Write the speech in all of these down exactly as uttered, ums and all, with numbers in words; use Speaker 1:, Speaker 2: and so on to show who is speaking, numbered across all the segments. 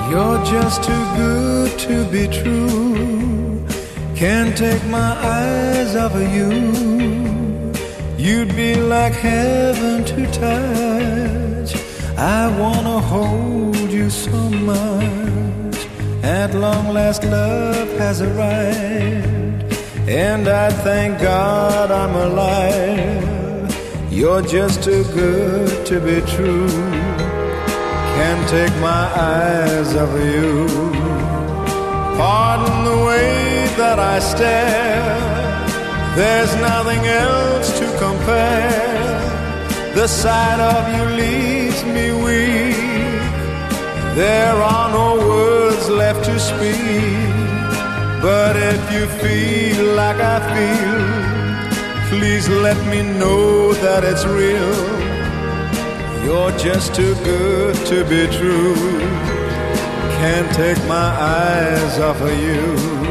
Speaker 1: You're just too good to be true. Can't take my eyes off of you. You'd be like heaven to touch. I wanna hold you so much. At long last love has arrived, and I thank God I'm alive. You're just too good to be true. Can't take my eyes off of you. Pardon the way that I stare. There's nothing else to compare. The sight of you leaves me weak. There are no words left to speak. But if you feel like I feel, please let me know that it's real. You're just too good to be true. Can't take my eyes off of you.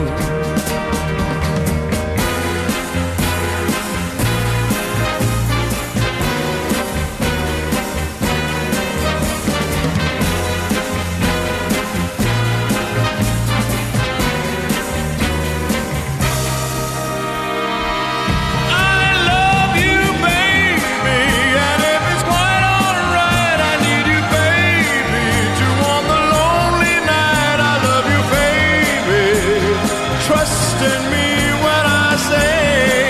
Speaker 1: Trust in me when I say,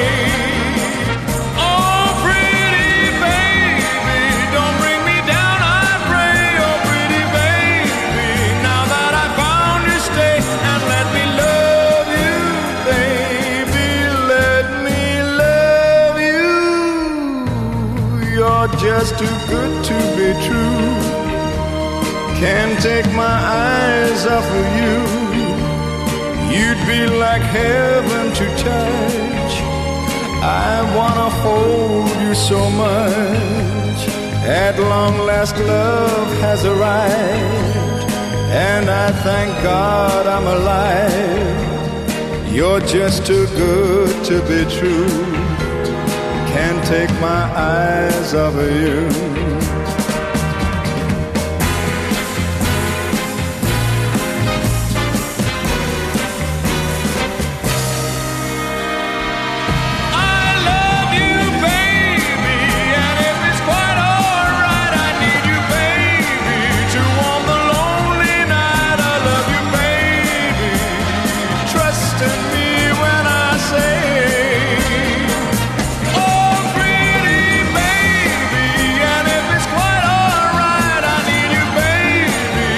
Speaker 1: oh pretty baby, don't bring me down, I pray. Oh pretty baby, now that I found you, stay and let me love you, baby, let me love you. You're just too good to be true. Can't take my eyes off of you. You'd be like heaven to touch. I wanna hold you so much. At long last love has arrived, and I thank God I'm alive. You're just too good to be true. Can't take my eyes off of you.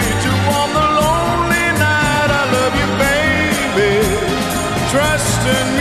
Speaker 1: Trust in me.